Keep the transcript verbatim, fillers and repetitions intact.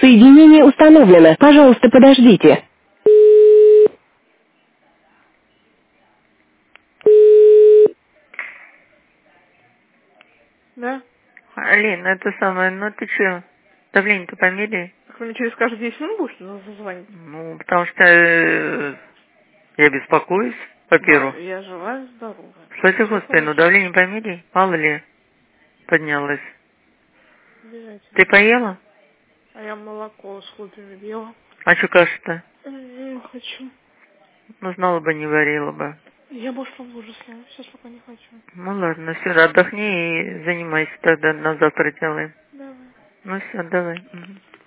Соединение установлено. Пожалуйста, подождите. Да? Алин, это самое, ну ты че, давление-то померяй? Так вы мне через каждые десять минут будете звонить? Ну, потому что э, я беспокоюсь, Да, во-первых. я жива и здорова. Кстати, Все господи, ну хорошо. давление померяй, мало ли поднялось. Обязательно. Ты поела? А я молоко с хлопьями ела. А что каша-то? Не хочу. Ну, знала бы, не варила бы. Я больше попозже съем. Сейчас пока не хочу. Ну ладно, все, отдохни и занимайся тогда, на завтра делаем. Давай. Ну все, давай. Мгм.